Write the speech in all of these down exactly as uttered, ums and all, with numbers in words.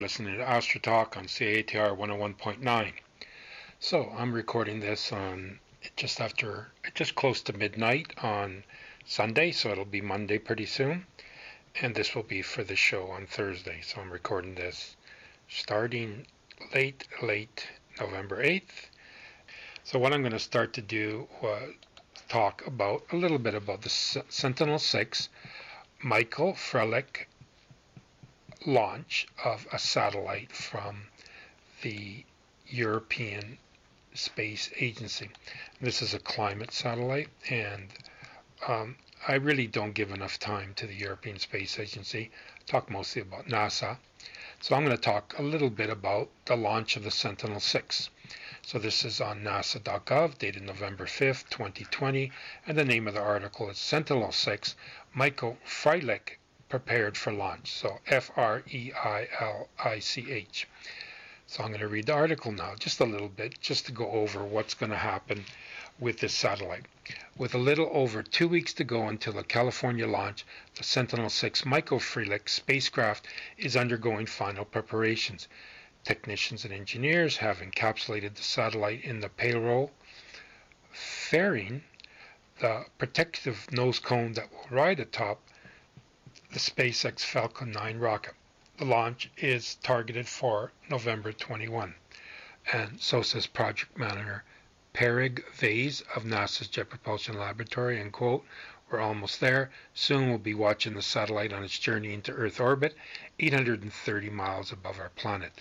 Listening to Astro Talk on C A T R one oh one point nine. So I'm recording this on just after, just close to midnight on Sunday, so it'll be Monday pretty soon. And this will be for the show on Thursday. So I'm recording this starting late, late November eighth. So what I'm going to start to do was talk about a little bit about the Sentinel six Michael Freilich launch of a satellite from the European Space Agency. This is a climate satellite, and um, I really don't give enough time to the European Space Agency. I talk mostly about NASA. So I'm going to talk a little bit about the launch of the Sentinel six. So this is on nasa dot gov, dated November fifth, twenty twenty, and the name of the article is Sentinel six, Michael Freilich prepared for launch. So F R E I L I C H. So I'm going to read the article now, just a little bit, just to go over what's going to happen with this satellite. With a little over two weeks to go until the California launch, the Sentinel six Michael Freilich spacecraft is undergoing final preparations. Technicians and engineers have encapsulated the satellite in the payload fairing the protective nose cone that will ride atop the SpaceX Falcon nine rocket. The launch is targeted for November twenty-first. And so says project manager Perig Vase of NASA's Jet Propulsion Laboratory, and quote, "We're almost there. Soon we'll be watching the satellite on its journey into Earth orbit, eight hundred thirty miles above our planet."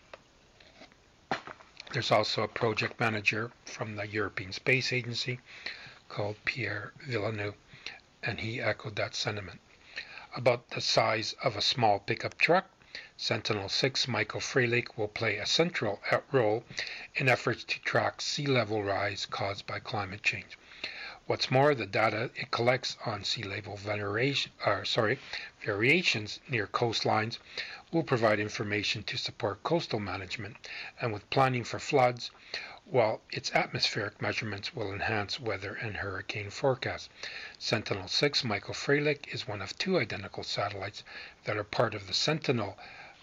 There's also a project manager from the European Space Agency called Pierre Villeneuve, and he echoed that sentiment. About the size of a small pickup truck, Sentinel six Michael Freilich will play a central role in efforts to track sea level rise caused by climate change. What's more, the data it collects on sea level variation, uh, sorry, variations near coastlines will provide information to support coastal management and with planning for floods, while its atmospheric measurements will enhance weather and hurricane forecasts. Sentinel six Michael Freilich is one of two identical satellites that are part of the Sentinel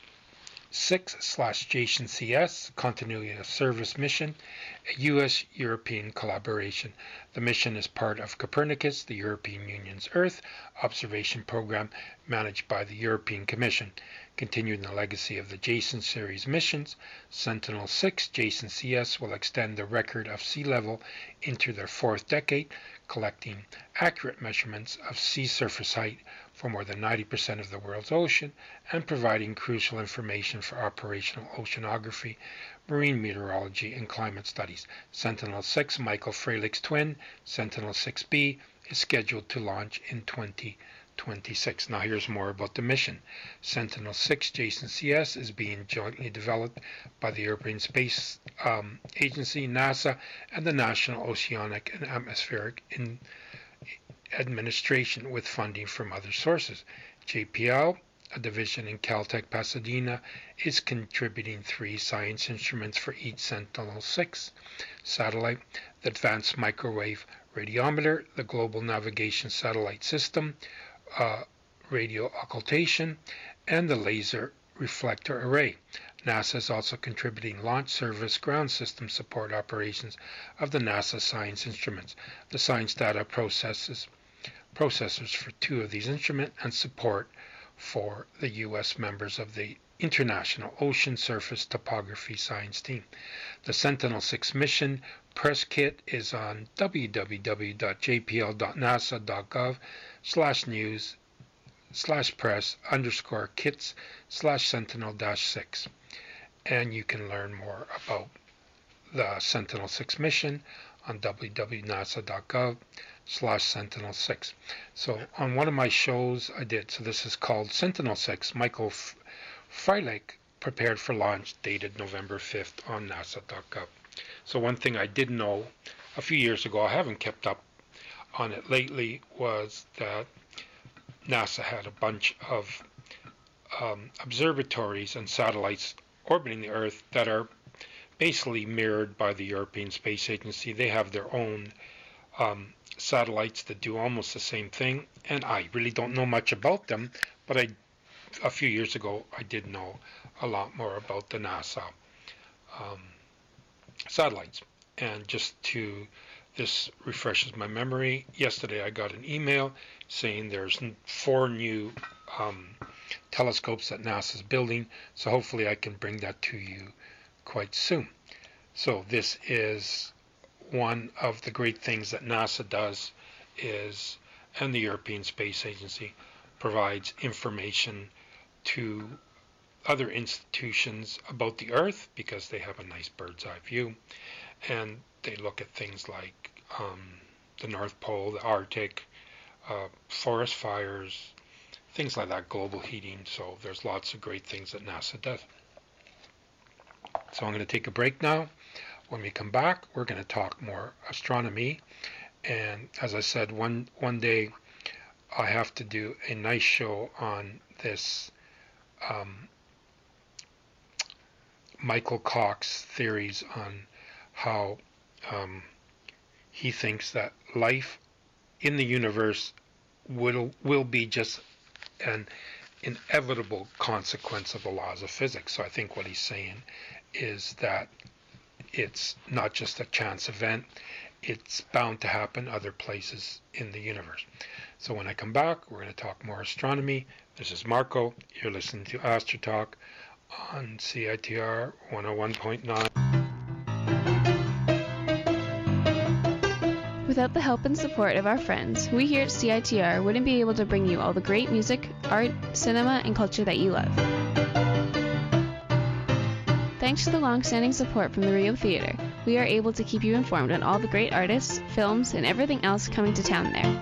six slash Jason C S Continuity of Service mission, a U S European collaboration. The mission is part of Copernicus, the European Union's Earth observation program managed by the European Commission. Continuing the legacy of the Jason series missions, Sentinel six Jason C S will extend the record of sea level into their fourth decade, collecting accurate measurements of sea surface height for more than ninety percent of the world's ocean and providing crucial information for operational oceanography, marine meteorology, and climate studies. Sentinel six Michael Freilich's twin, Sentinel six B, is scheduled to launch in twenty twenty-six. Now here's more about the mission. Sentinel six Jason C S is being jointly developed by the European Space um, Agency, NASA, and the National Oceanic and Atmospheric in Administration with funding from other sources. J P L, a division in Caltech Pasadena, is contributing three science instruments for each Sentinel six satellite: the Advanced Microwave Radiometer, the Global Navigation Satellite System, uh, radio occultation, and the Laser Reflector Array. NASA is also contributing launch service ground system support operations of the NASA science instruments. The science data processes processors for two of these instruments and support for the U S members of the International Ocean Surface Topography Science Team. The Sentinel six mission press kit is on w w w dot j p l dot nasa dot gov slash news slash press underscore kits slash sentinel dash six. And you can learn more about the Sentinel six mission on w w w dot nasa dot gov slash sentinel six. So on one of my shows I did, so this is called Sentinel six Michael Freilich prepared for launch, dated November fifth on nasa dot gov. So one thing I did know a few years ago, I haven't kept up on it lately, was that NASA had a bunch of um, observatories and satellites orbiting the Earth that are basically mirrored by the European Space Agency. They have their own um, satellites that do almost the same thing, and I really don't know much about them, but I a few years ago, I did know a lot more about the NASA um, satellites. And just to, this refreshes my memory. Yesterday I got an email saying there's four new um, telescopes that NASA's building, so hopefully I can bring that to you quite soon. So this is one of the great things that NASA does is, and the European Space Agency provides information to other institutions about the Earth because they have a nice bird's eye view, and they look at things like um, the North Pole, the Arctic, uh, forest fires, things like that, global heating. So there's lots of great things that NASA does. So I'm going to take a break now. When we come back, we're going to talk more astronomy. And as I said, one one day I have to do a nice show on this um, Michael Cox theories on how um, he thinks that life in the universe will will be just an inevitable consequence of the laws of physics. So I think what he's saying is that it's not just a chance event, it's bound to happen other places in the universe. So when I come back, we're going to talk more astronomy. This is Marco. You're listening to Astro Talk on C I T R one oh one point nine. Without the help and support of our friends, we here at C I T R wouldn't be able to bring you all the great music, art, cinema, and culture that you love. Thanks to the long-standing support from the Rio Theater, we are able to keep you informed on all the great artists, films, and everything else coming to town there.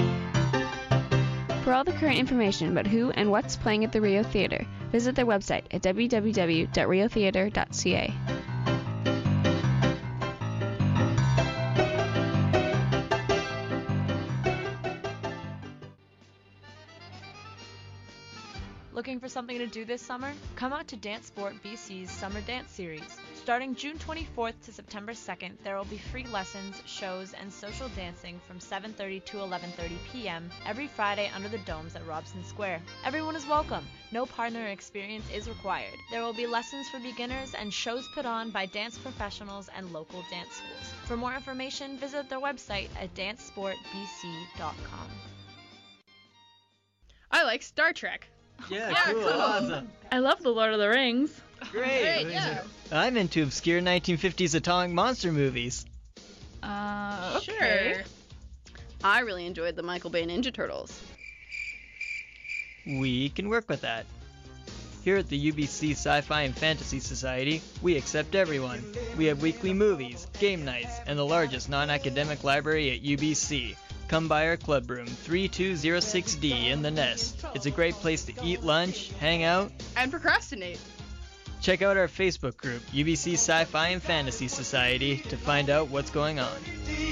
For all the current information about who and what's playing at the Rio Theater, visit their website at w w w dot rio theater dot c a. Looking for something to do this summer? Come out to Dance Sport B C's Summer Dance Series. Starting June twenty-fourth to September second, there will be free lessons, shows, and social dancing from seven thirty to eleven thirty p m every Friday under the domes at Robson Square. Everyone is welcome. No partner experience is required. There will be lessons for beginners and shows put on by dance professionals and local dance schools. For more information, visit their website at dance sport b c dot com. I like Star Trek. Yeah, Yeah, cool, cool. awesome. I love The Lord of the Rings. Great. Great, yeah. I'm into obscure nineteen fifties atomic monster movies. Uh, okay. Sure. I really enjoyed the Michael Bay Ninja Turtles. We can work with that. Here at the U B C Sci-Fi and Fantasy Society, we accept everyone. We have weekly movies, game nights, and the largest non-academic library at U B C. Come by our club room, three two zero six D in the Nest. It's a great place to eat lunch, hang out, And procrastinate. check out our Facebook group, U B C Sci-Fi and Fantasy Society, to find out what's going on.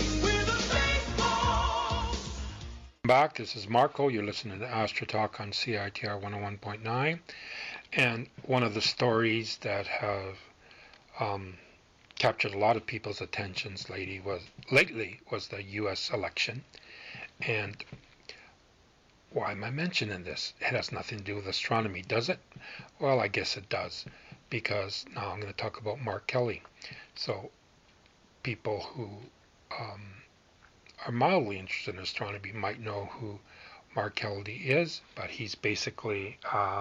Back, this is Marco. You're listening to Astro Talk on C I T R one oh one point nine. And one of the stories that have um, captured a lot of people's attentions lately was, lately was the U S election. And why am I mentioning this? It has nothing to do with astronomy, does it? Well, I guess it does, because now I'm going to talk about Mark Kelly. So people who um, are mildly interested in astronomy might know who Mark Kelly is, but he's basically uh,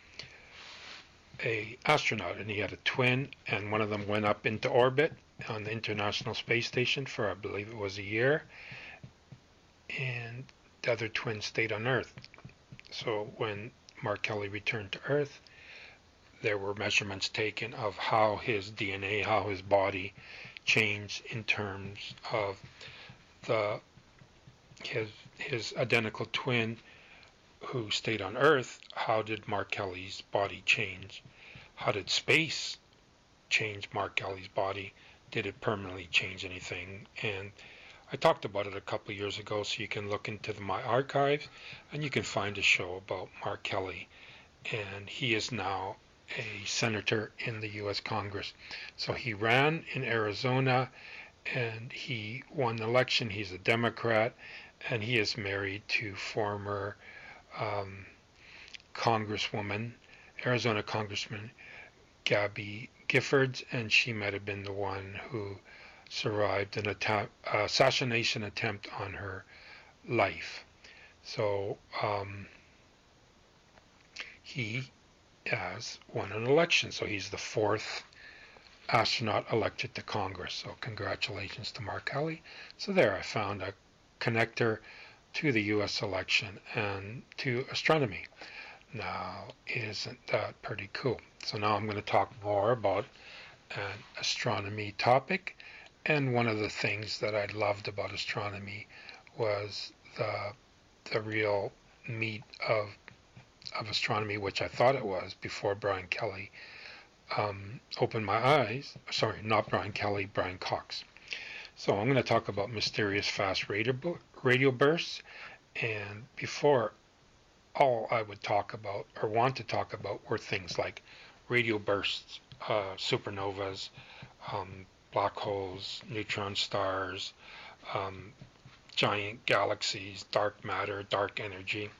a astronaut, and he had a twin, and one of them went up into orbit on the International Space Station for, I believe it was a year, and the other twin stayed on Earth. So when Mark Kelly returned to Earth, there were measurements taken of how his D N A, how his body changed in terms of the his his identical twin who stayed on Earth. How did Mark Kelly's body change? How did space change Mark Kelly's body? Did it permanently change anything? And I talked about it a couple of years ago, so you can look into the, my archives and you can find a show about Mark Kelly. And he is now a senator in the U S Congress. So he ran in Arizona and he won the election. He's a Democrat, and he is married to former um, Congresswoman, Arizona Congressman Gabby Giffords, and she might have been the one who survived an atta- assassination attempt on her life. So um, he has won an election. So he's the fourth astronaut elected to Congress. So congratulations to Mark Kelly. So there I found a connector to the U S election and to astronomy. Now, isn't that pretty cool? So now I'm going to talk more about an astronomy topic. And one of the things that I loved about astronomy was the the real meat of of astronomy, which I thought it was before Brian Kelly um, opened my eyes. Sorry, not Brian Kelly, Brian Cox. So I'm going to talk about mysterious fast radio, radio bursts. And before, all I would talk about or want to talk about were things like radio bursts, uh, supernovas, um, black holes, neutron stars, um, giant galaxies, dark matter, dark energy.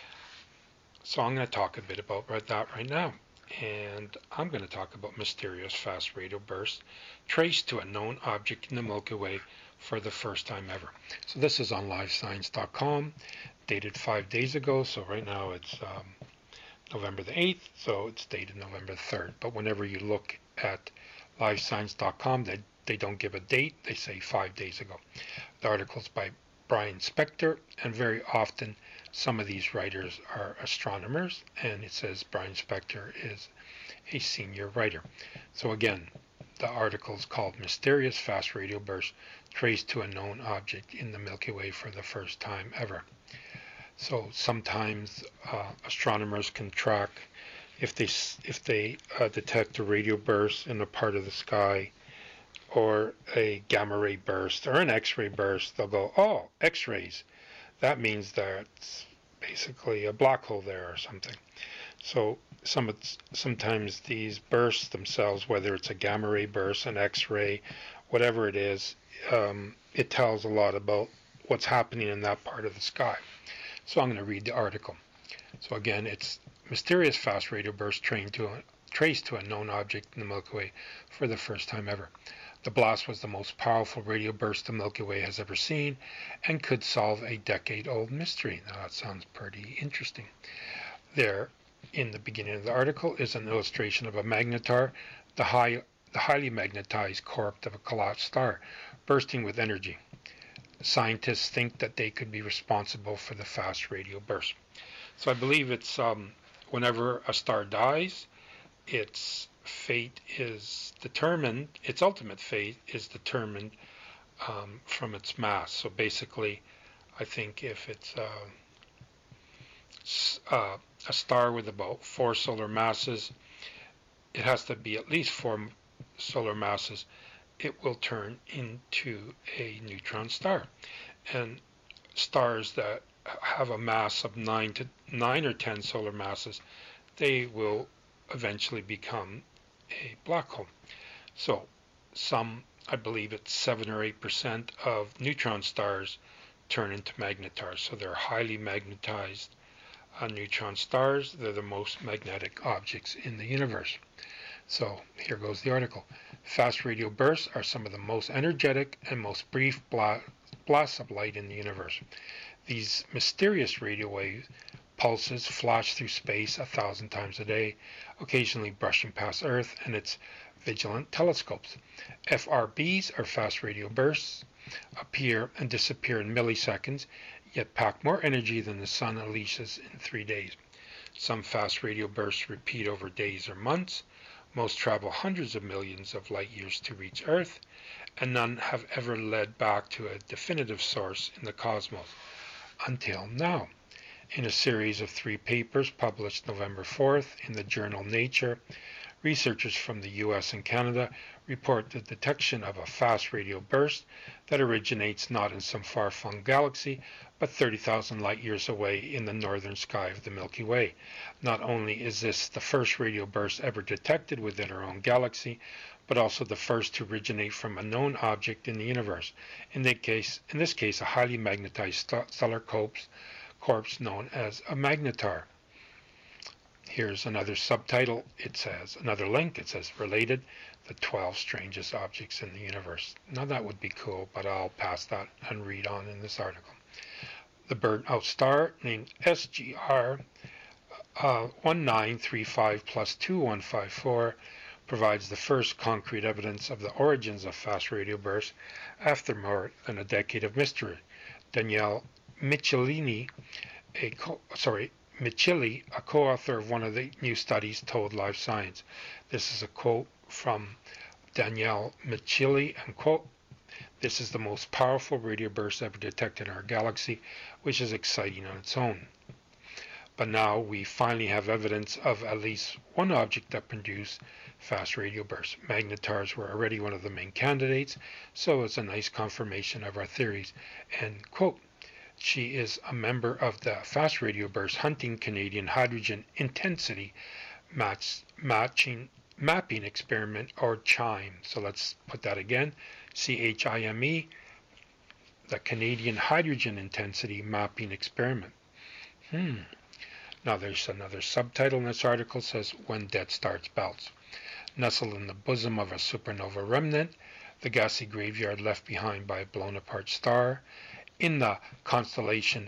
So I'm going to talk a bit about that right now. And I'm going to talk about mysterious fast radio bursts traced to a known object in the Milky Way for the first time ever. So this is on live science dot com, dated five days ago. So right now it's um, November the eighth, so it's dated November third. But whenever you look at live science dot com, they, they don't give a date. They say five days ago. The article's by Brian Spector, and very often some of these writers are astronomers, and it says Brian Spector is a senior writer. So again, the article is called Mysterious Fast Radio Burst Traced to a Known Object in the Milky Way for the First Time Ever. So sometimes uh, astronomers can track if they if they uh, detect a radio burst in a part of the sky, or a gamma ray burst, or an X-ray burst, they'll go, oh, X-rays. That means that's basically a black hole there or something. So some sometimes these bursts themselves, whether it's a gamma ray burst, an X-ray, whatever it is, um, it tells a lot about what's happening in that part of the sky. So I'm going to read the article. So again, it's mysterious fast radio burst trained to a, traced to a known object in the Milky Way for the first time ever. The blast was the most powerful radio burst the Milky Way has ever seen and could solve a decade-old mystery. Now that sounds pretty interesting. There, in the beginning of the article, is an illustration of a magnetar, the, high, the highly magnetized corpse of a collapsed star, bursting with energy. Scientists think that they could be responsible for the fast radio burst. So I believe it's um, whenever a star dies, its fate is determined, its ultimate fate is determined um, from its mass. So basically, I think if it's uh, uh, a star with about four solar masses, it has to be at least four solar masses, it will turn into a neutron star. And stars that have a mass of nine to nine or ten solar masses, they will eventually become a black hole. So some, I believe it's seven or eight percent of neutron stars turn into magnetars. So they're highly magnetized uh, neutron stars. They're the most magnetic objects in the universe. So here goes the article. Fast radio bursts are some of the most energetic and most brief bla blasts of light in the universe. These mysterious radio wave pulses flash through space a thousand times a day, occasionally brushing past Earth and its vigilant telescopes. F R Bs, or fast radio bursts, appear and disappear in milliseconds, yet pack more energy than the sun unleashes in three days. Some fast radio bursts repeat over days or months. Most travel hundreds of millions of light years to reach Earth, and none have ever led back to a definitive source in the cosmos, until now. In a series of three papers published November fourth in the journal Nature, researchers from the U S and Canada report the detection of a fast radio burst that originates not in some far-flung galaxy, but thirty thousand light years away in the northern sky of the Milky Way. Not only is this the first radio burst ever detected within our own galaxy, but also the first to originate from a known object in the universe, in, that case, in this case a highly magnetized stellar corpse, corpse known as a magnetar. Here's another subtitle. It says, another link. It says, related, the twelve strangest objects in the universe. Now that would be cool, but I'll pass that and read on in this article. The burnt-out star, named S G R uh, one nine three five plus two one five four, provides the first concrete evidence of the origins of fast radio bursts after more than a decade of mystery. Danielle Michelini, a co- sorry, Micheli, a co-author of one of the new studies, told Live Science. This is a quote from Danielle Micheli, and quote, "This is the most powerful radio burst ever detected in our galaxy, which is exciting on its own. But now we finally have evidence of at least one object that produced fast radio bursts. Magnetars were already one of the main candidates, so it's a nice confirmation of our theories." End quote. She is a member of the Fast Radio Burst Hunting Canadian Hydrogen Intensity match, matching, Mapping Experiment, or CHIME. So let's put that again. C H I M E, the Canadian Hydrogen Intensity Mapping Experiment. Hmm. Now there's another subtitle in this article. It says, When Death Starts Belts. Nestled in the bosom of a supernova remnant, the gassy graveyard left behind by a blown-apart star, in the constellation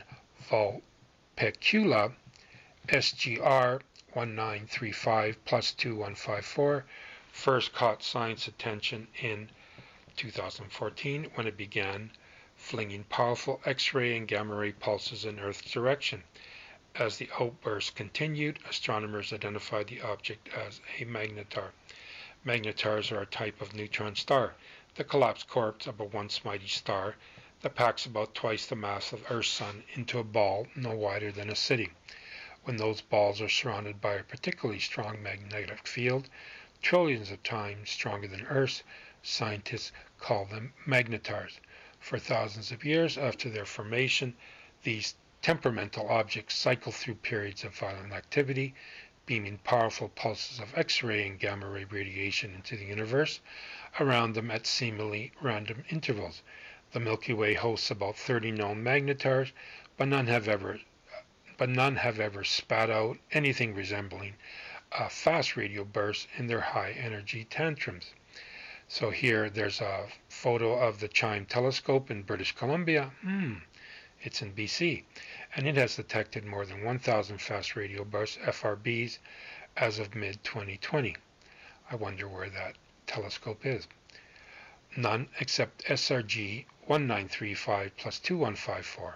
Vulpecula, S G R one nine three five plus two one five four first caught science attention in two thousand fourteen when it began flinging powerful X-ray and gamma-ray pulses in Earth's direction. As the outburst continued, astronomers identified the object as a magnetar. Magnetars are a type of neutron star, the collapsed corpse of a once mighty star that packs about twice the mass of Earth's sun into a ball no wider than a city. When those balls are surrounded by a particularly strong magnetic field, trillions of times stronger than Earth's, scientists call them magnetars. For thousands of years after their formation, these temperamental objects cycle through periods of violent activity, beaming powerful pulses of X-ray and gamma-ray radiation into the universe around them at seemingly random intervals. The Milky Way hosts about thirty known magnetars, but none have ever, but none have ever spat out anything resembling a fast radio burst in their high-energy tantrums. So here, there's a photo of the CHIME telescope in British Columbia. Hmm, it's in B C, and it has detected more than one thousand fast radio bursts, F R Bs, as of mid twenty twenty. I wonder where that telescope is. None except S R G one nine three five plus two one five four.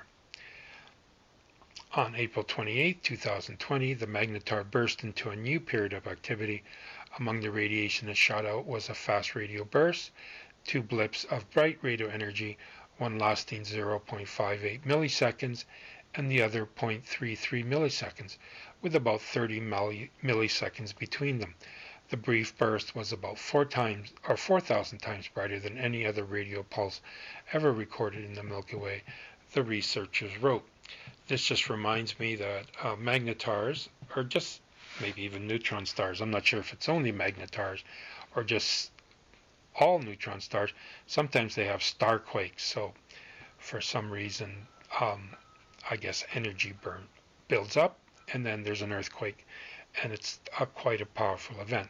On April twenty-eighth, two thousand twenty, the magnetar burst into a new period of activity. Among the radiation it shot out was a fast radio burst, two blips of bright radio energy, one lasting zero point five eight milliseconds and the other zero point three three milliseconds, with about thirty milliseconds between them. The brief burst was about four times or four thousand times brighter than any other radio pulse ever recorded in the Milky Way, the researchers wrote. This just reminds me that uh, magnetars, or just maybe even neutron stars, I'm not sure if it's only magnetars or just all neutron stars, sometimes they have star quakes. So for some reason, um, I guess energy burn builds up and then there's an earthquake, and it's a, quite a powerful event.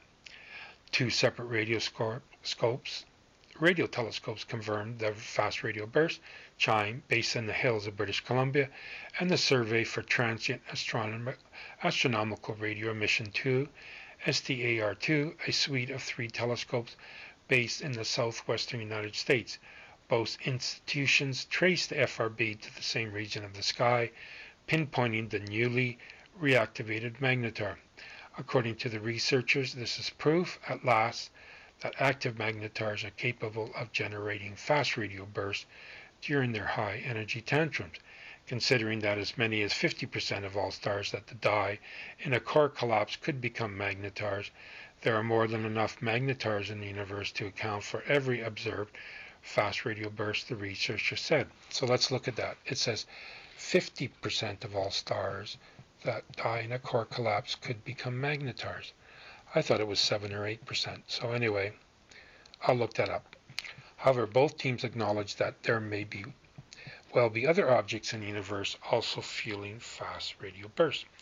Two separate radio scopes, radio telescopes confirmed the fast radio burst, CHIME, based in the hills of British Columbia, and the Survey for Transient Astronom- Astronomical Radio Emission two, S T A R two, a suite of three telescopes based in the southwestern United States. Both institutions trace the F R B to the same region of the sky, pinpointing the newly reactivated magnetar. According to the researchers, this is proof, at last, that active magnetars are capable of generating fast radio bursts during their high energy tantrums. Considering that as many as fifty percent of all stars that die in a core collapse could become magnetars, there are more than enough magnetars in the universe to account for every observed fast radio burst, the researcher said. So let's look at that. It says fifty percent of all stars that die in a core collapse could become magnetars. I thought it was seven or eight percent. So anyway, I'll look that up. However, both teams acknowledge that there may be, well, be other objects in the universe also fueling fast radio bursts.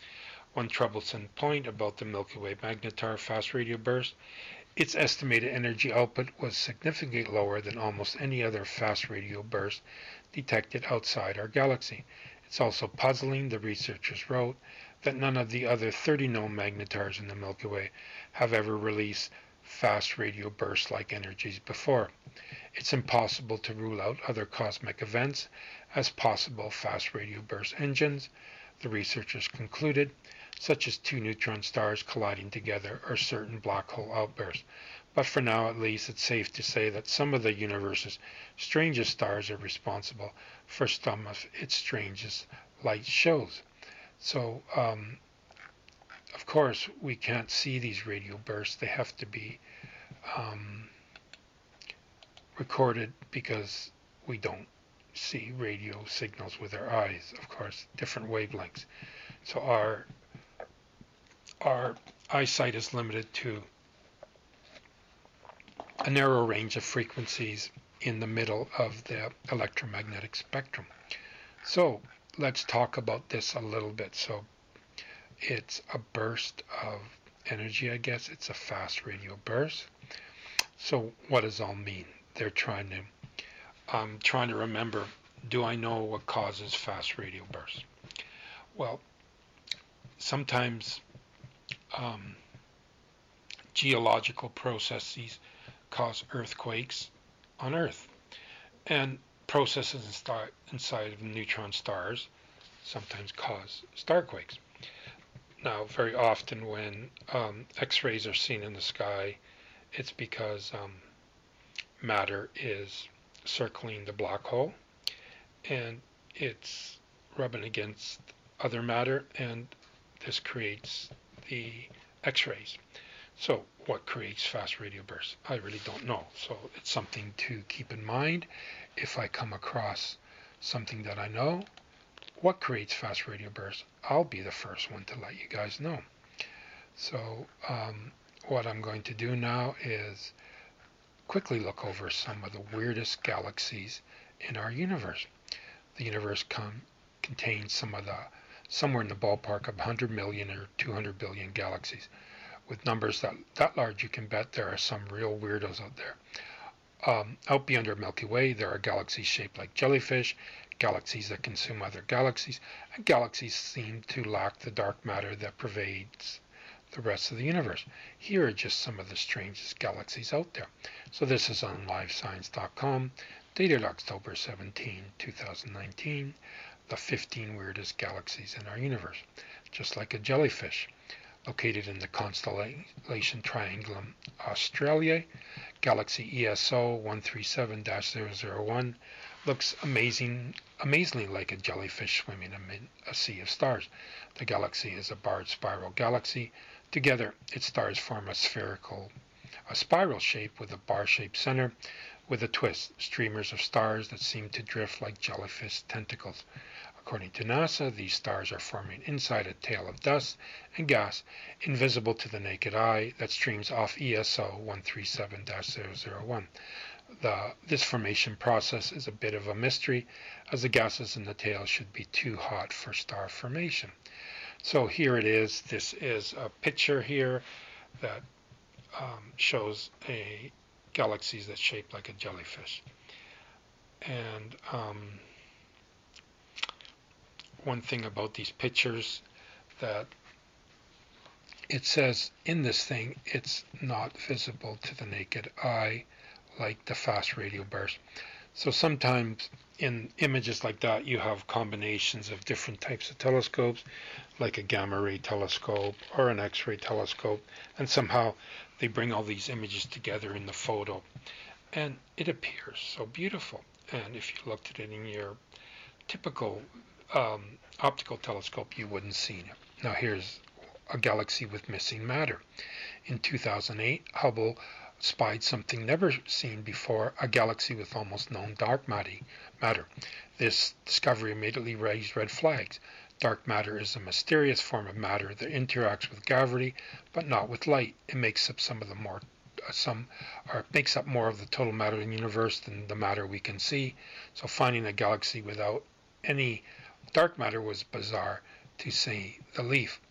One troublesome point about the Milky Way magnetar fast radio burst: its estimated energy output was significantly lower than almost any other fast radio burst detected outside our galaxy. It's also puzzling, the researchers wrote, that none of the other thirty known magnetars in the Milky Way have ever released fast radio burst-like energies before. It's impossible to rule out other cosmic events as possible fast radio burst engines, the researchers concluded, such as two neutron stars colliding together or certain black hole outbursts. But for now, at least, it's safe to say that some of the universe's strangest stars are responsible for some of its strangest light shows. So, um, of course, we can't see these radio bursts. They have to be um, recorded because we don't see radio signals with our eyes, of course, different wavelengths. So our our eyesight is limited to a narrow range of frequencies in the middle of the electromagnetic spectrum. So let's talk about this a little bit. So it's a burst of energy, I guess. It's a fast radio burst. So what does all mean? They're trying to, I'm trying to remember, do I know what causes fast radio bursts? Well, sometimes um, geological processes cause earthquakes on Earth, and processes inside of neutron stars sometimes cause starquakes. Now, very often when um, X-rays are seen in the sky, it's because um, matter is circling the black hole, and it's rubbing against other matter, and this creates the X-rays. So what creates fast radio bursts? I really don't know. So it's something to keep in mind. If I come across something that I know, what creates fast radio bursts, I'll be the first one to let you guys know. So um, what I'm going to do now is quickly look over some of the weirdest galaxies in our universe. The universe com- contains some of the somewhere in the ballpark of one hundred million or two hundred billion galaxies. With numbers that, that large, you can bet there are some real weirdos out there. Um, out beyond our Milky Way, there are galaxies shaped like jellyfish, galaxies that consume other galaxies, and galaxies seem to lack the dark matter that pervades the rest of the universe. Here are just some of the strangest galaxies out there. So this is on live science dot com, dated October seventeenth, two thousand nineteen, the fifteen weirdest galaxies in our universe. Just like a jellyfish, located in the constellation Triangulum Australiae, galaxy E S O one three seven dash zero zero one looks amazing, amazingly like a jellyfish swimming amid a sea of stars. The galaxy is a barred spiral galaxy. Together, its stars form a spherical, a spiral shape with a bar-shaped center, with a twist, streamers of stars that seem to drift like jellyfish tentacles. According to NASA, these stars are forming inside a tail of dust and gas invisible to the naked eye that streams off E S O one three seven dash zero zero one. The, this formation process is a bit of a mystery, as the gases in the tail should be too hot for star formation. So here it is. This is a picture here that um, shows a galaxies that's shaped like a jellyfish. And um, one thing about these pictures, that it says in this thing it's not visible to the naked eye like the fast radio burst. So sometimes in images like that you have combinations of different types of telescopes, like a gamma ray telescope or an X-ray telescope, and somehow they bring all these images together in the photo, and it appears so beautiful. And if you looked at it in your typical um, optical telescope, you wouldn't see it. Now here's a galaxy with missing matter. In two thousand eight, Hubble spied something never seen before, a galaxy with almost no dark matter. This discovery immediately raised red flags. Dark matter is a mysterious form of matter that interacts with gravity, but not with light. It makes up some of the more uh, some or it makes up more of the total matter in the universe than the matter we can see. So finding a galaxy without any dark matter was bizarre, to say the least.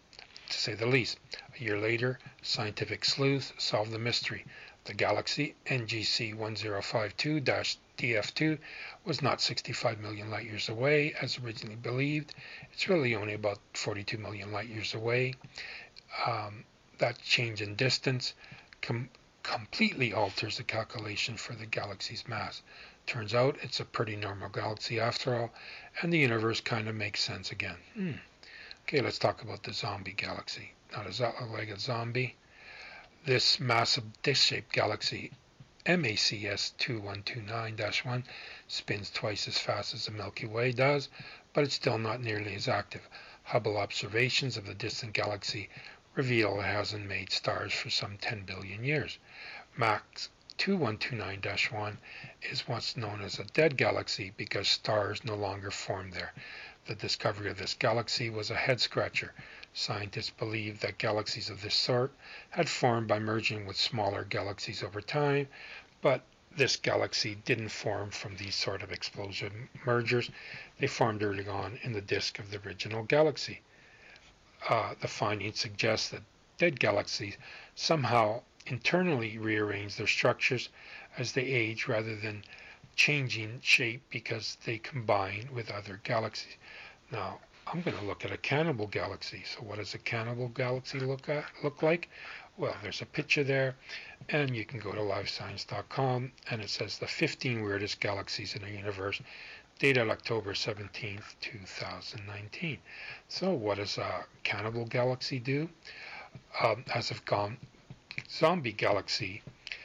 to say the least. A year later, scientific sleuths solved the mystery. The galaxy N G C one zero five two D F two was not sixty-five million light years away as originally believed. It's really only about forty-two million light years away. Um, that change in distance com completely alters the calculation for the galaxy's mass. Turns out it's a pretty normal galaxy after all, and the universe kind of makes sense again. Hmm. Okay, let's talk about the zombie galaxy. Now, does that look like a zombie? This massive disk-shaped galaxy, M A C S two one two nine dash one, spins twice as fast as the Milky Way does, but it's still not nearly as active. Hubble observations of the distant galaxy reveal it hasn't made stars for some ten billion years. MACS two one two nine dash one is what's known as a dead galaxy because stars no longer form there. The discovery of this galaxy was a head-scratcher. Scientists believed that galaxies of this sort had formed by merging with smaller galaxies over time, but this galaxy didn't form from these sort of explosion mergers. They formed early on in the disk of the original galaxy. Uh, the findings suggest that dead galaxies somehow internally rearrange their structures as they age rather than changing shape because they combine with other galaxies. Now, I'm going to look at a cannibal galaxy. So what does a cannibal galaxy look at look like? Well, there's a picture there, and you can go to live science dot com, and it says the fifteen weirdest galaxies in the universe, dated October seventeenth, two thousand nineteen. So what does a cannibal galaxy do? Um, as if gone, zombie galaxy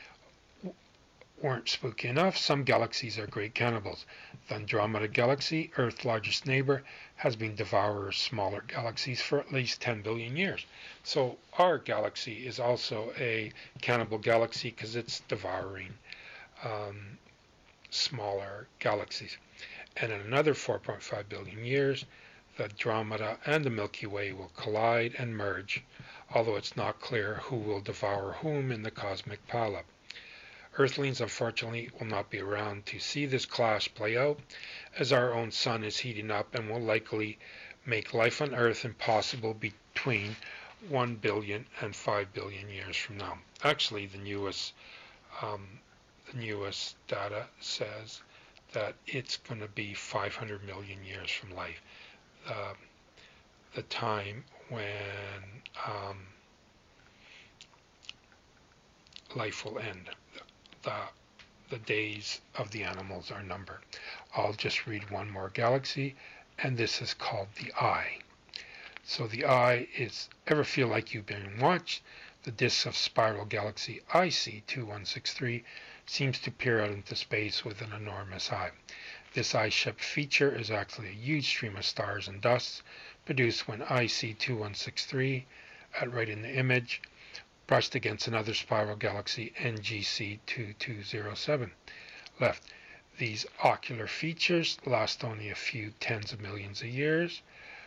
weren't spooky enough, some galaxies are great cannibals. The Andromeda Galaxy, Earth's largest neighbor, has been devourer of smaller galaxies for at least ten billion years. So our galaxy is also a cannibal galaxy because it's devouring um, smaller galaxies. And in another four point five billion years, the Andromeda and the Milky Way will collide and merge, although it's not clear who will devour whom in the cosmic pileup. Earthlings, unfortunately, will not be around to see this clash play out, as our own sun is heating up and will likely make life on Earth impossible between one billion and five billion years from now. Actually, the newest, um, the newest data says that it's going to be five hundred million years from life, uh, the time when um, life will end. The, the days of the animals are numbered. I'll just read one more galaxy, and this is called the Eye. So the Eye is, ever feel like you've been watched? The disk of spiral galaxy I C two one six three seems to peer out into space with an enormous eye. This eye-shaped feature is actually a huge stream of stars and dust produced when I C two one six three, at right in the image, brushed against another spiral galaxy N G C two two zero seven. Left. These ocular features last only a few tens of millions of years.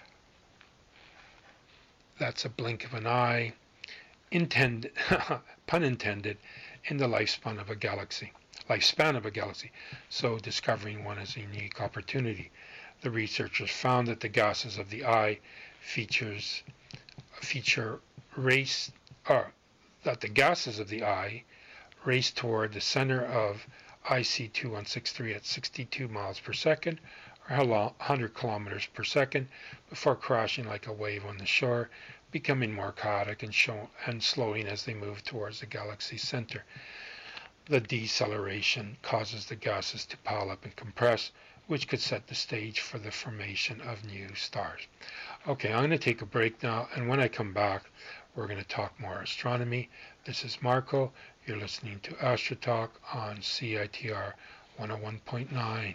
That's a blink of an eye, intended, pun intended, in the lifespan of a galaxy. Lifespan of a galaxy. So discovering one is a unique opportunity. The researchers found that the gases of the eye features feature race, or that the gases of the eye race toward the center of I C two one six three at sixty-two miles per second, or one hundred kilometers per second, before crashing like a wave on the shore, becoming more chaotic and, show, and slowing as they move towards the galaxy's center. The deceleration causes the gases to pile up and compress, which could set the stage for the formation of new stars. Okay, I'm going to take a break now, and when I come back, we're going to talk more astronomy. This is Marco. You're listening to Astro Talk on C I T R one oh one point nine.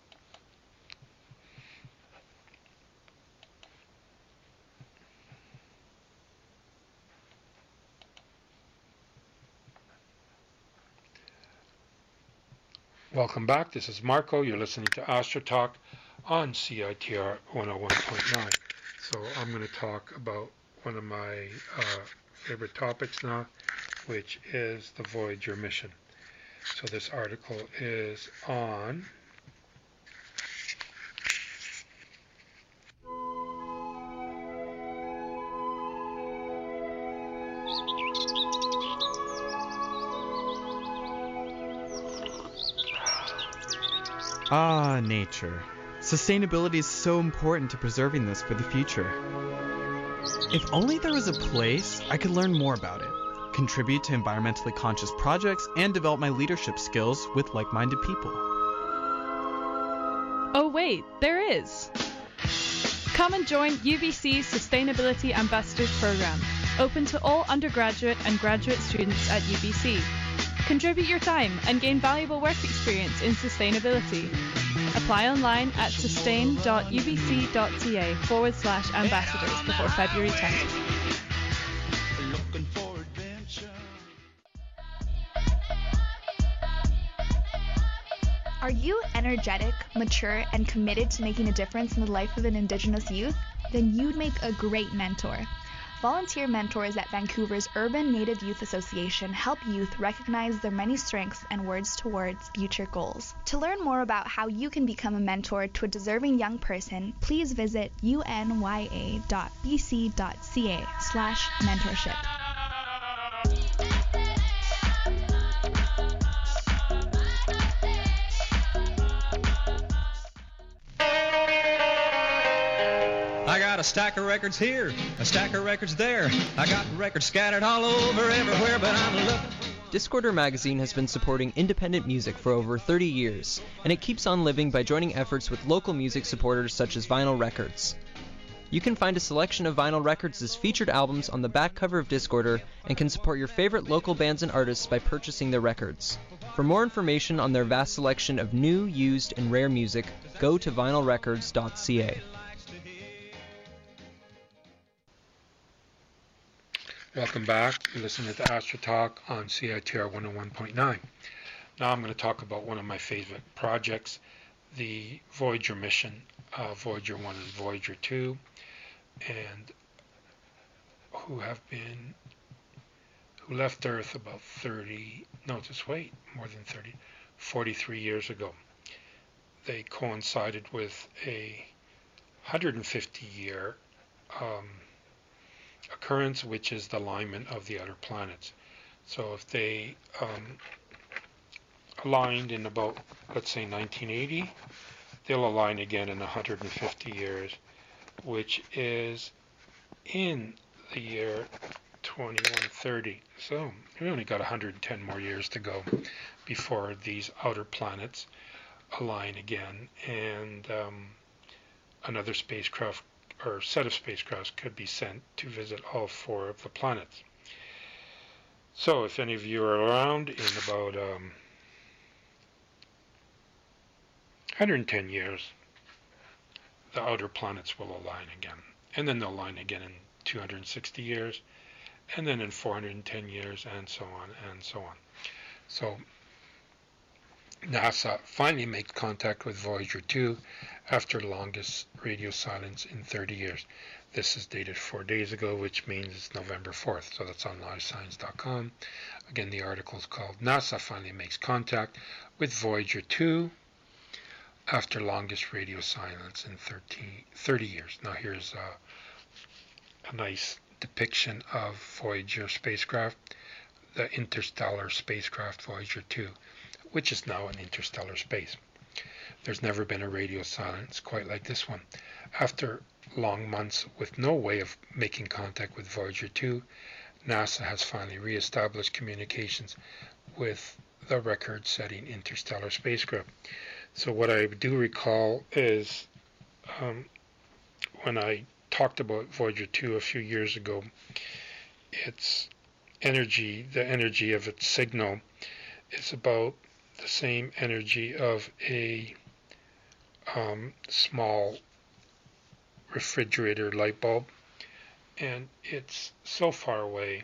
Welcome back. This is Marco. You're listening to Astro Talk on C I T R one oh one point nine. So I'm going to talk about one of my uh, favorite topics now, which is the Voyager mission. So this article is on Ah, nature. Sustainability is so important to preserving this for the future. If only there was a place I could learn more about it, contribute to environmentally conscious projects, and develop my leadership skills with like-minded people. Oh wait, there is! Come and join U B C's Sustainability Ambassadors Program, open to all undergraduate and graduate students at U B C. Contribute your time and gain valuable work experience in sustainability. Apply online at sustain.ubc.ca forward slash ambassadors before February tenth. Are you energetic, mature, and committed to making a difference in the life of an Indigenous youth? Then you'd make a great mentor. Volunteer mentors at Vancouver's Urban Native Youth Association help youth recognize their many strengths and work towards future goals. To learn more about how you can become a mentor to a deserving young person, please visit unya.bc.ca slash mentorship. I got a stack of records here, a stack of records there. I got records scattered all over everywhere, but I'm looking. Discorder Magazine has been supporting independent music for over thirty years, and it keeps on living by joining efforts with local music supporters such as Vinyl Records. You can find a selection of Vinyl Records' featured albums on the back cover of Discorder and can support your favorite local bands and artists by purchasing their records. For more information on their vast selection of new, used, and rare music, go to vinyl records dot c a. Welcome back. You're listening to Astro Talk on C I T R one oh one point nine. Now I'm going to talk about one of my favorite projects, the Voyager mission, uh, Voyager one and Voyager two, and who have been, who left Earth about thirty, no, just wait, more than thirty, forty-three years ago. They coincided with a one hundred fifty year um, occurrence, which is the alignment of the outer planets. So if they um, aligned in about, let's say, nineteen eighty, they'll align again in one hundred fifty years, which is in the year twenty-one thirty. So we only got one hundred ten more years to go before these outer planets align again, and um, another spacecraft or set of spacecrafts could be sent to visit all four of the planets. So if any of you are around in about um, one hundred ten years, the outer planets will align again, and then they'll align again in two hundred sixty years, and then in four hundred ten years, and so on and so on. So NASA finally makes contact with Voyager two after longest radio silence in thirty years. This is dated four days ago, which means it's November fourth, so that's on live science dot com. Again, the article is called NASA Finally Makes Contact with Voyager two after longest radio silence in thirty years. Now here's a, a nice depiction of Voyager spacecraft, the interstellar spacecraft Voyager two, which is now in interstellar space. There's never been a radio silence quite like this one. After long months with no way of making contact with Voyager two, NASA has finally re-established communications with the record-setting interstellar spacecraft. So what I do recall is um, when I talked about Voyager two a few years ago, its energy, the energy of its signal is about the same energy of a um, small refrigerator light bulb, and it's so far away,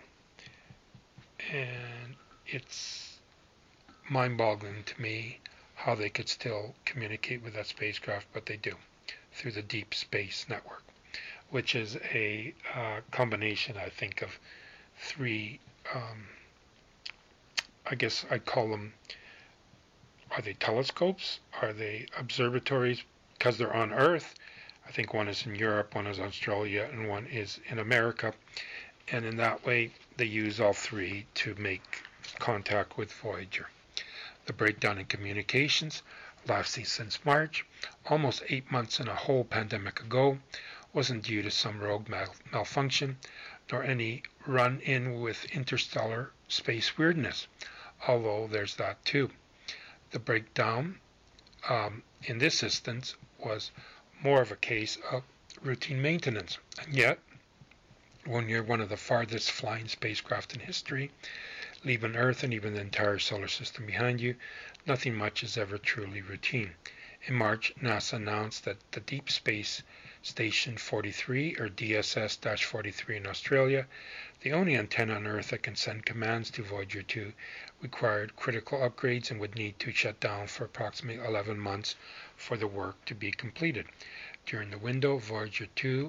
and it's mind-boggling to me how they could still communicate with that spacecraft, but they do, through the Deep Space Network, which is a uh, combination, I think, of three, um, I guess I'd call them, are they telescopes? Are they observatories? Because they're on Earth. I think one is in Europe, one is Australia, and one is in America. And in that way, they use all three to make contact with Voyager. The breakdown in communications. lasting since March, almost eight months and a whole pandemic ago, wasn't due to some rogue mal malfunction, nor any run-in with interstellar space weirdness, although there's that too. The breakdown um, in this instance was more of a case of routine maintenance, and yet, when you're one of the farthest flying spacecraft in history, leaving Earth and even the entire solar system behind you, nothing much is ever truly routine. In March, NASA announced that the Deep Space Station forty-three, or D S S forty-three in Australia, the only antenna on Earth that can send commands to Voyager two, required critical upgrades and would need to shut down for approximately eleven months for the work to be completed. During the window, Voyager two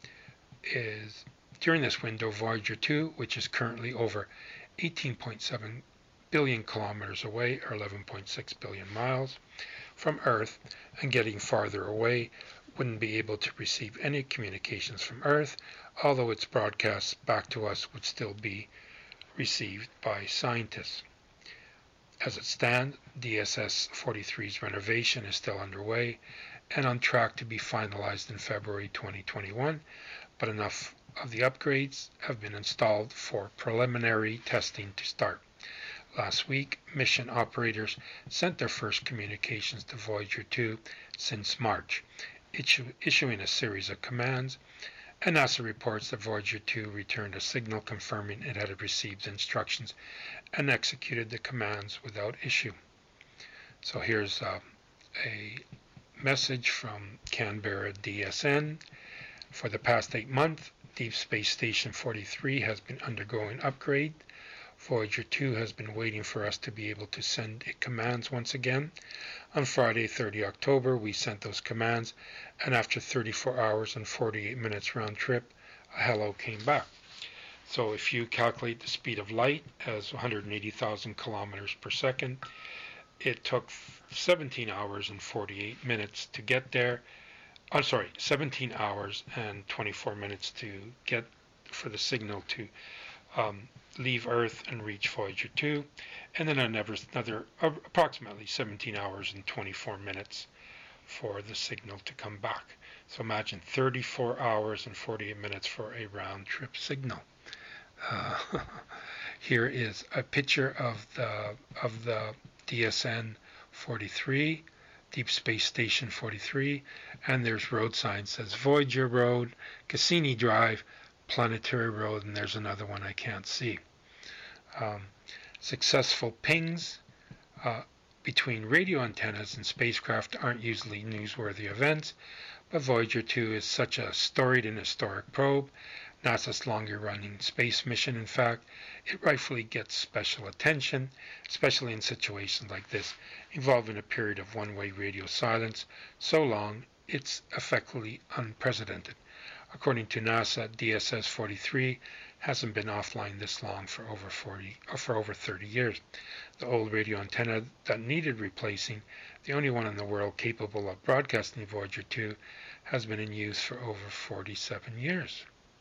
is during this window, Voyager two, which is currently over eighteen point seven billion kilometers away, or eleven point six billion miles from Earth, and getting farther away, wouldn't be able to receive any communications from Earth, although its broadcasts back to us would still be received by scientists. As it stands, D S S forty-three's renovation is still underway and on track to be finalized in February twenty twenty-one, but enough of the upgrades have been installed for preliminary testing to start. Last week, mission operators sent their first communications to Voyager two since March, issue, issuing a series of commands, and NASA reports that Voyager two returned a signal confirming it had received instructions and executed the commands without issue. So here's uh, a message from Canberra D S N. For the past eight months, Deep Space Station forty-three has been undergoing upgrade. Voyager two has been waiting for us to be able to send it commands once again. On Friday, thirtieth of October, we sent those commands, and after thirty-four hours and forty-eight minutes round trip, a hello came back. So if you calculate the speed of light as one hundred eighty thousand kilometers per second, it took seventeen hours and forty-eight minutes to get there. I'm sorry, seventeen hours and twenty-four minutes to get for the signal to um, leave Earth and reach Voyager two, and then another, another uh, approximately seventeen hours and twenty-four minutes for the signal to come back. So imagine thirty-four hours and forty-eight minutes for a round trip signal. Uh, here is a picture of the of the D S N forty-three, Deep Space Station forty-three, and there's road signs says Voyager Road, Cassini Drive, Planetary Road, and there's another one I can't see. Um, successful pings uh, between radio antennas and spacecraft aren't usually newsworthy events, but Voyager two is such a storied and historic probe, NASA's longer-running space mission, in fact, it rightfully gets special attention, especially in situations like this, involving a period of one-way radio silence so long it's effectively unprecedented. According to NASA, D S S forty-three hasn't been offline this long for over forty or for over thirty years. The old radio antenna that needed replacing, the only one in the world capable of broadcasting Voyager two, has been in use for over forty-seven years.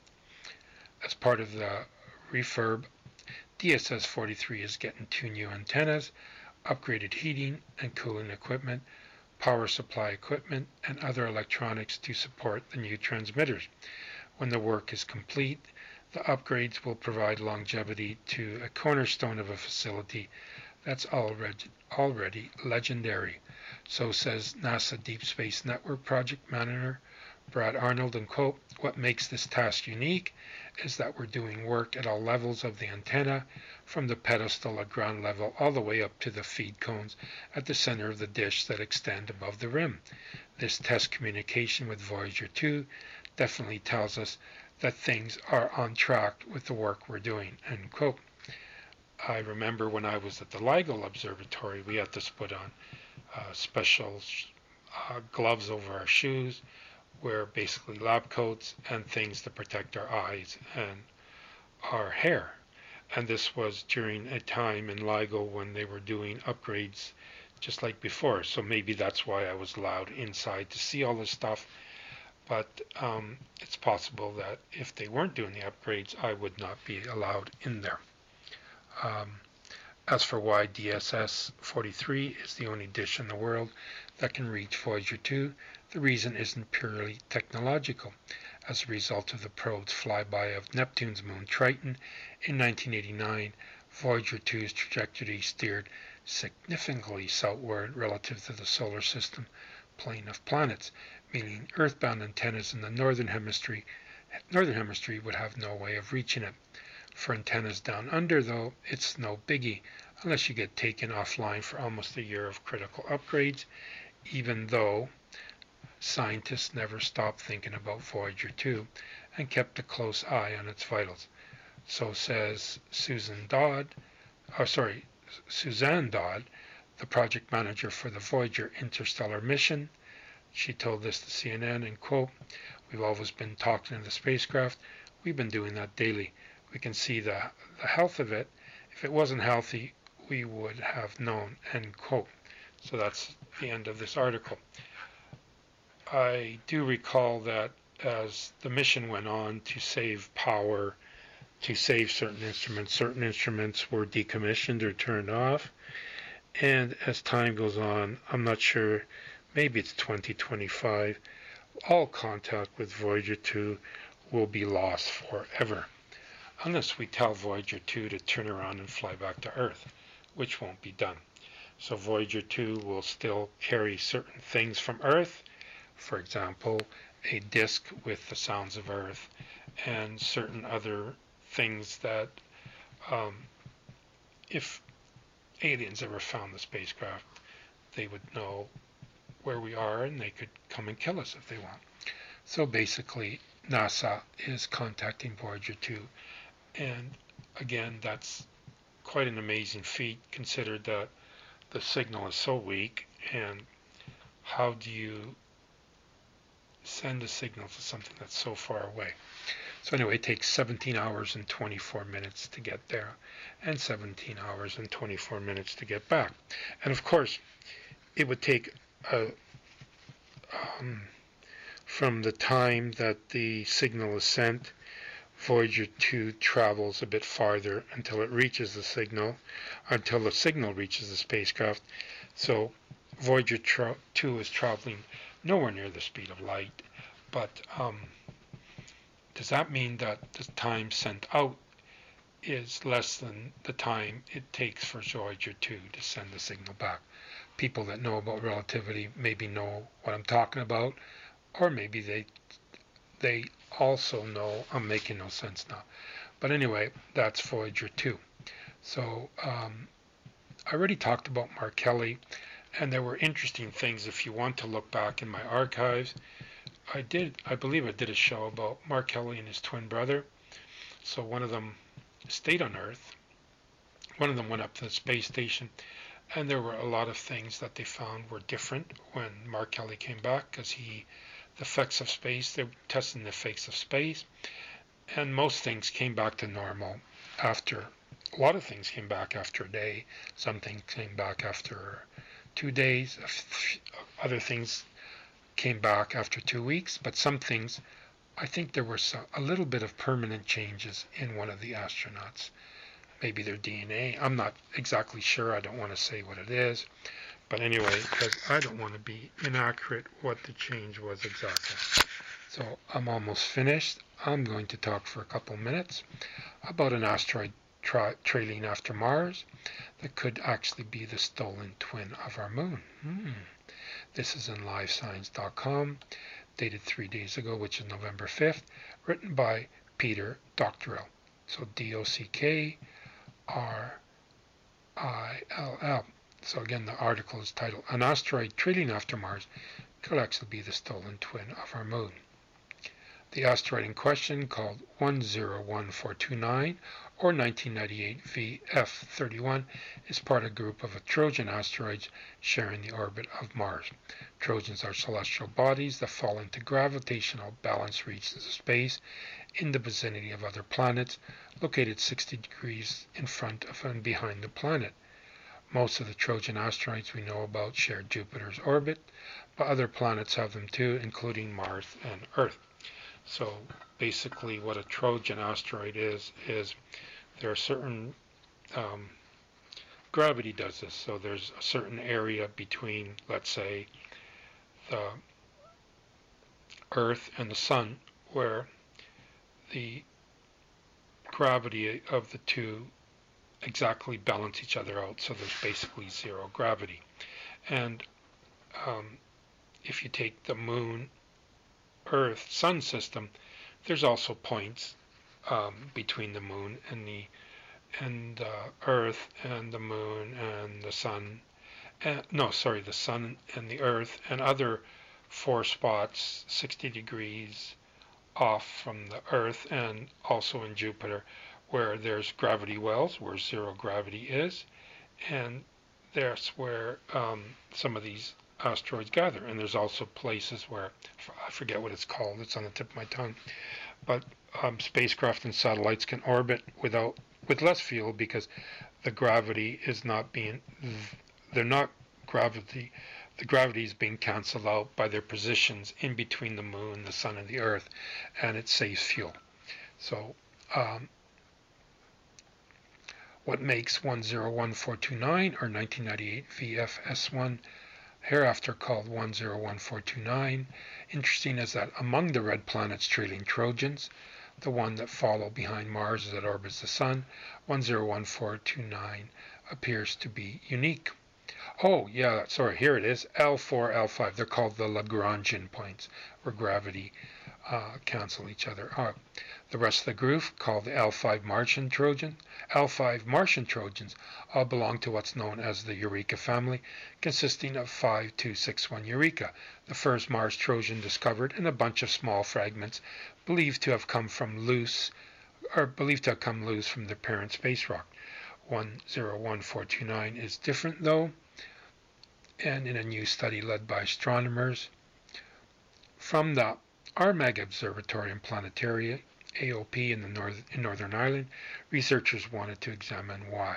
As part of the refurb, D S S forty-three is getting two new antennas, upgraded heating and cooling equipment, power supply equipment, and other electronics to support the new transmitters. When the work is complete, the upgrades will provide longevity to a cornerstone of a facility that's already, already legendary. So says NASA Deep Space Network Project Manager Brad Arnold, and quote, "What makes this task unique is that we're doing work at all levels of the antenna, from the pedestal at ground level all the way up to the feed cones at the center of the dish that extend above the rim. This test communication with Voyager two definitely tells us that things are on track with the work we're doing," end quote. I remember when I was at the LIGO Observatory, we had to put on uh, special uh, gloves over our shoes, wear basically lab coats and things to protect our eyes and our hair. And this was during a time in LIGO when they were doing upgrades just like before. So maybe that's why I was allowed inside to see all this stuff. But um, it's possible that if they weren't doing the upgrades, I would not be allowed in there. Um, As for why D S S forty-three is the only dish in the world that can reach Voyager two, the reason isn't purely technological. As a result of the probe's flyby of Neptune's moon Triton in nineteen eighty-nine, Voyager two's trajectory steered significantly southward relative to the solar system plane of planets, meaning earthbound antennas in the northern hemisphere, northern hemisphere would have no way of reaching it. For antennas down under, though, it's no biggie, unless you get taken offline for almost a year of critical upgrades, even though scientists never stopped thinking about Voyager two and kept a close eye on its vitals. So says Susan Dodd, oh sorry, Suzanne Dodd, the project manager for the Voyager interstellar mission. She told this to C N N, and quote, "We've always been talking to the spacecraft. We've been doing that daily. We can see the, the health of it. If it wasn't healthy, we would have known," end quote. So that's the end of this article. I do recall that as the mission went on to save power, to save certain instruments, certain instruments were decommissioned or turned off. And as time goes on, I'm not sure, maybe it's twenty twenty-five, all contact with Voyager two will be lost forever, unless we tell Voyager two to turn around and fly back to Earth, which won't be done. So Voyager two will still carry certain things from Earth, for example, a disk with the sounds of Earth, and certain other things that um, if aliens ever found the spacecraft, they would know where we are and they could come and kill us if they want. So basically, NASA is contacting Voyager two, and again, that's quite an amazing feat, considered that the signal is so weak, and how do you send a signal to something that's so far away? So anyway, it takes seventeen hours and twenty-four minutes to get there, and seventeen hours and twenty-four minutes to get back. And of course, it would take a, um, from the time that the signal is sent, Voyager two travels a bit farther until it reaches the signal, until the signal reaches the spacecraft. So Voyager two is traveling nowhere near the speed of light, but um, does that mean that the time sent out is less than the time it takes for Voyager two to send the signal back? People that know about relativity maybe know what I'm talking about, or maybe they they also know I'm making no sense now. But anyway, that's Voyager two. So um, I already talked about Mark Kelly, and there were interesting things. If you want to look back in my archives, I did, I believe I did a show about Mark Kelly and his twin brother. So one of them stayed on Earth, one of them went up to the space station, and there were a lot of things that they found were different when Mark Kelly came back, because he, the effects of space, they were testing the effects of space, and most things came back to normal after, a lot of things came back after a day, some things came back after two days, other things came back after two weeks, but some things, I think there were some, a little bit of permanent changes in one of the astronauts. Maybe their D N A. I'm not exactly sure. I don't want to say what it is. But anyway, because I don't want to be inaccurate what the change was exactly. So I'm almost finished. I'm going to talk for a couple minutes about an asteroid tra trailing after Mars that could actually be the stolen twin of our moon. Hmm. This is in live science dot com, dated three days ago, which is November fifth, written by Peter Doctorow. So D O C K R I L L. So again, the article is titled, "An Asteroid Trailing After Mars Could Actually Be the Stolen Twin of Our Moon." The asteroid in question, called one zero one four two nine, or nineteen ninety-eight V F thirty-one, is part of a group of Trojan asteroids sharing the orbit of Mars. Trojans are celestial bodies that fall into gravitational balance regions of space in the vicinity of other planets, located sixty degrees in front of and behind the planet. Most of the Trojan asteroids we know about share Jupiter's orbit, but other planets have them too, including Mars and Earth. So basically what a Trojan asteroid is, is there are certain um, gravity does this. So there's a certain area between, let's say, the Earth and the Sun where the gravity of the two exactly balance each other out. So there's basically zero gravity. And um, if you take the Moon, Earth, Sun system, there's also points um, between the Moon and the and uh, Earth and the Moon and the Sun. And, no, sorry, the Sun and the Earth and other four spots sixty degrees off from the Earth, and also in Jupiter where there's gravity wells where zero gravity is, and that's where um, some of these asteroids gather. And there's also places where, I forget what it's called, it's on the tip of my tongue, but um, spacecraft and satellites can orbit without with less fuel because the gravity is not being, they're not gravity, the gravity is being canceled out by their positions in between the Moon, the Sun, and the Earth, and it saves fuel. So um, what makes one zero one four two nine or nineteen ninety-eight V F S one, hereafter called one zero one four two nine, interesting is that among the red planets trailing Trojans, the one that follow behind Mars that orbits the Sun, one zero one four two nine appears to be unique. Oh, yeah, sorry, here it is, L four, L five. They're called the Lagrangian points, where gravity uh, cancel each other out. The rest of the group, called the L five Martian Trojan, L five Martian Trojans, all belong to what's known as the Eureka family, consisting of five two six one Eureka, the first Mars Trojan discovered, and a bunch of small fragments believed to have come from loose, or believed to have come loose from their parent space rock. one zero one four two nine is different, though, and in a new study led by astronomers from the Armagh Observatory and Planetarium, A O P, in, the north, in Northern Ireland, researchers wanted to examine why.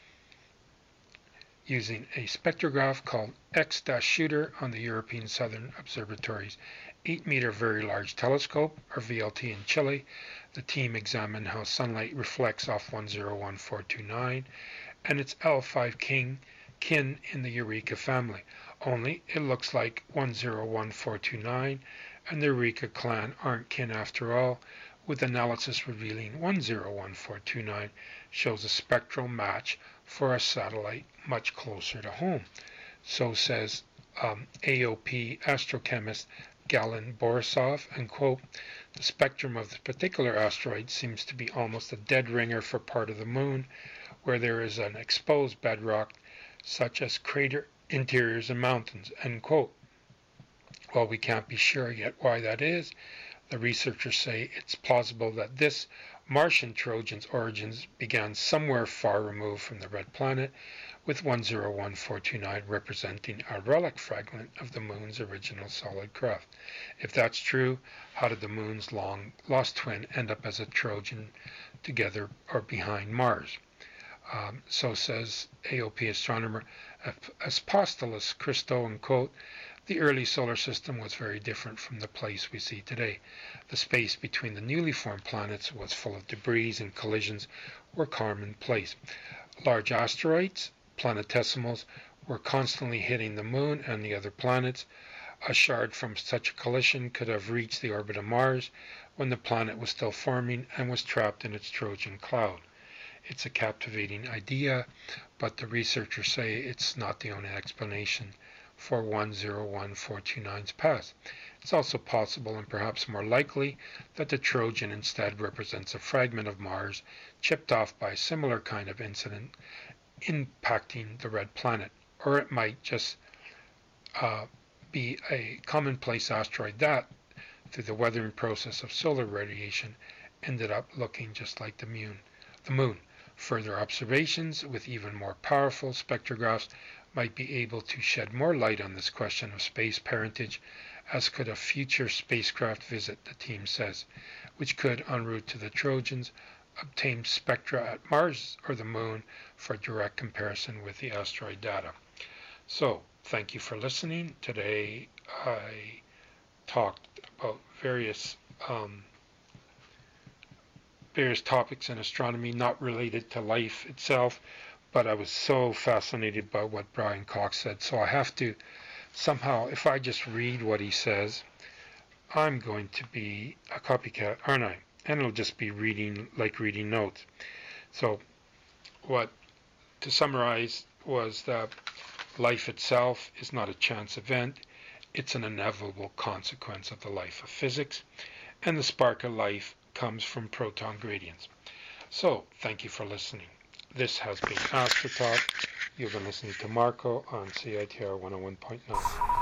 Using a spectrograph called X-Shooter on the European Southern Observatory's eight meter Very Large Telescope, or V L T, in Chile, the team examined how sunlight reflects off one zero one four two nine and its L five king kin in the Eureka family, only it looks like one zero one four two nine and the Eureka clan aren't kin after all, with analysis revealing one zero one four two nine shows a spectral match for a satellite much closer to home. So says um, A O P astrochemist Galen Borisov, and quote, the spectrum of this particular asteroid seems to be almost a dead ringer for part of the Moon, where there is an exposed bedrock such as crater interiors and mountains, end quote. While we can't be sure yet why that is, the researchers say it's plausible that this Martian Trojan's origins began somewhere far removed from the red planet, with one zero one four two nine representing a relic fragment of the Moon's original solid craft. If that's true, how did the Moon's long lost twin end up as a Trojan together or behind Mars? Um, so says A O P astronomer Apostolus Christo, and quote, the early solar system was very different from the place we see today. The space between the newly formed planets was full of debris, and collisions were commonplace. Large asteroids, planetesimals, were constantly hitting the Moon and the other planets. A shard from such a collision could have reached the orbit of Mars when the planet was still forming and was trapped in its Trojan cloud. It's a captivating idea, but the researchers say it's not the only explanation for one zero one four two nine's past. It's also possible, and perhaps more likely, that the Trojan instead represents a fragment of Mars chipped off by a similar kind of incident impacting the red planet, or it might just uh, be a commonplace asteroid that, through the weathering process of solar radiation, ended up looking just like the moon. The moon. Further observations with even more powerful spectrographs might be able to shed more light on this question of space parentage, as could a future spacecraft visit, the team says, which could, en route to the Trojans, obtain spectra at Mars or the Moon for direct comparison with the asteroid data. So, thank you for listening. Today I talked about various um, various topics in astronomy not related to life itself, but I was so fascinated by what Brian Cox said, so I have to somehow, if I just read what he says, I'm going to be a copycat, aren't I? And it'll just be reading, like reading notes. So what, to summarize, was that life itself is not a chance event. It's an inevitable consequence of the life of physics, and the spark of life comes from proton gradients. So, thank you for listening. This has been AstroTalk. You've been listening to Marco on C I T R one oh one point nine.